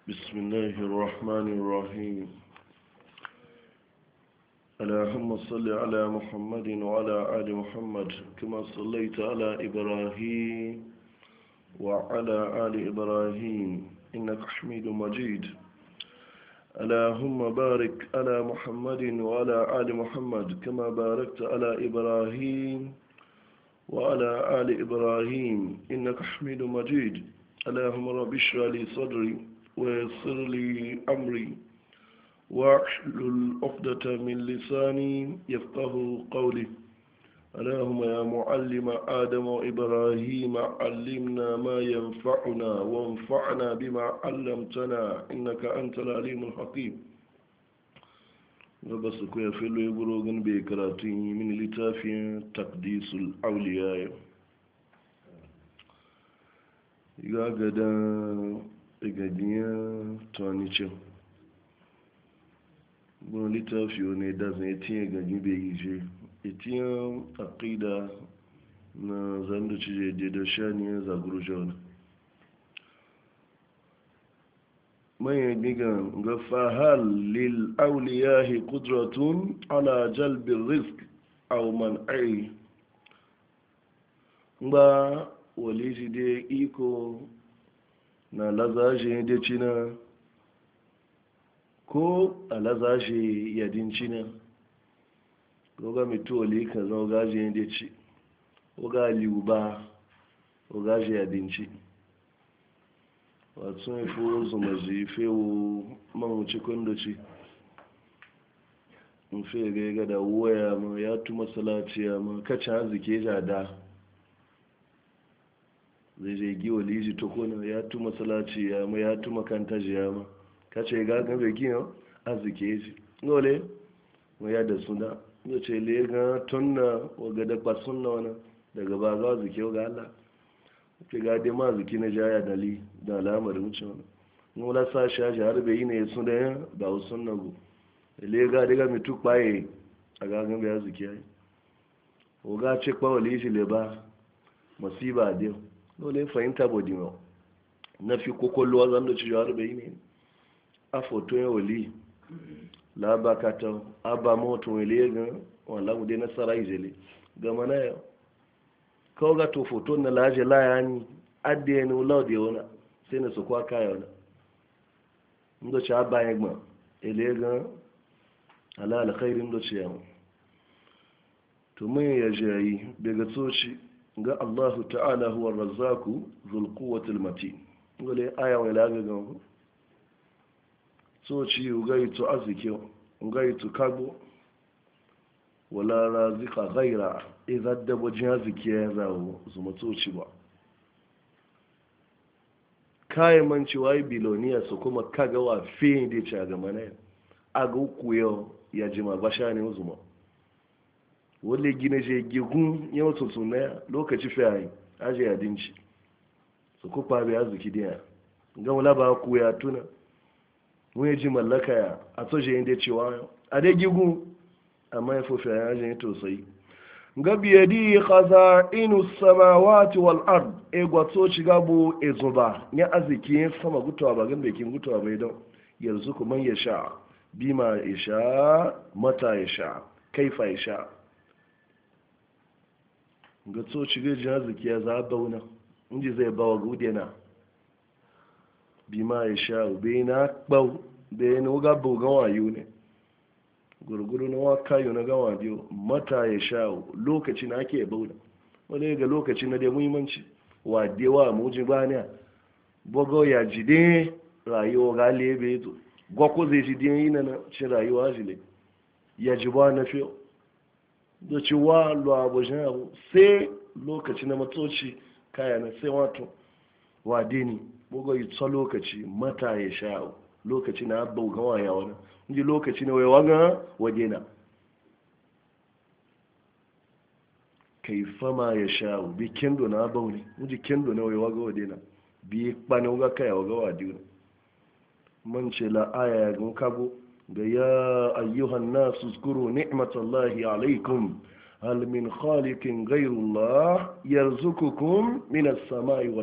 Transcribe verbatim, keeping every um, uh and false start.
بسم الله الرحمن الرحيم. اللهم صل على محمد وعلى آل محمد كما صليت على إبراهيم وعلى آل إبراهيم إنك حميد مجيد. اللهم بارك على محمد وعلى آل محمد كما باركت على إبراهيم وعلى آل إبراهيم إنك حميد مجيد. اللهم رب اشرح لي صدري ويسر لي أمري واحلل عقدة من لساني يفقه قولي. اللهم يا معلم آدم وإبراهيم علمنا ما ينفعنا وانفعنا بما علمتنا إنك أنت العليم الحكيم. بس كويا فيلو يقولون بكراتين من لتافي تقديس الأولياء يا غدا igagiyar tuwanicin gudun littafi ne da zai tiye gagi bai yi je itiyan aƙida na zanda cije da shaniyar zaguru jona manyan gigan ga fahal lil auliyahi kudratun ala jalbin risk au man'ai ba wale shi dai iko na lazaje da cina ko a lazaje yadin cina ko ga mitoli ka zo gaje da ci ko ga liuba ko gaje yadin ci wato ne fo zuma ji fewo man wuce kondo ci in fe ga ga da waya ma ya tu masalaciya ma kacha zike jada zai je giwa liji to kona ya tu masalaci ya ma ya tu makanta ji ya ma ka ce ga gan bai gina arziki ji ngole mu ya da suna no ce le ga tonna o ga da kwasunna wana daga ba za zike ga Allah ke ga dai ma ziki na jaya dali da alamar wuce wana ngola sa sha ji har bai ne su da ba sunna go le ga daga mi tu paye a ga gan bai ziki ai o ga ce kwa liji le ba masiba dai dole fahimta bodino na fi kokolowa zan da cijo harbe ne a foto ya wali labakata abba moto wale ga wala mu dai nasara izele gama na yau kawo ga to foto na laje laya ni adde ni wula da yawana sai na su kwa kaya wana ndo ci abba ya gma ele ga ala alkhairin do ci yawon to mun ya jayi daga tsoci ga Allah ta'ala huwa razzaku zul quwwatil matin gole aya wani laga ga so ci ugai to azike ugai to kago wala razika ghaira idan da bujin azike ya zawo zuma to ci ba kai man ci wai biloniya su kuma kaga wa fe da ci ga mana aga kuyo ya jima basha ne zuma wale gina je gigun yau tuntun na lokaci fiye aje yadinci su kufa bai arziki diya gan wala ba ku ya tuna wani ji mallaka ya a soje yin da cewa a dai gigun amma ya fofi ya aje tosai gabi ya di kaza inu samawati wal ard e gwato ci gabo e zuba ya arziki yin sama gutuwa ba gan bekin gutuwa bai don yanzu kuma ya sha bima ya sha mata ya sha kaifa ya sha ga tsoci gajin arziki ya za a bauna inji zai bawa gude na bi ma ya sha ube na kpau da ya nuga bugan wayo ne gurguru na waka yi na gawa biyu mata ya sha lokaci na ake bauna wani ga lokaci na da muhimmanci wa dewa muji baniya bogo ya jide rayuwa ga lebe to gwakko zai jide yi na cin rayuwa jile ya ji ba na fiye da ci wa luwa abujan abu sai lokaci na matoci kaya na sai wato wade ne bugu yi tsa lokaci mata ya sha lokaci na abu gawa ya wani inji lokaci na waiwa ga wade na kai fama ya sha bi kendo na abu ne inji kendo na waiwa ga wade na bi kpanin ga kaya wa ga wade ne man ce la aya ya gan kago ga ya ayyuhan nasu zkuru ni'matallahi alaikum hal min khaliqin ghayrullah yarzuqukum minas samai wal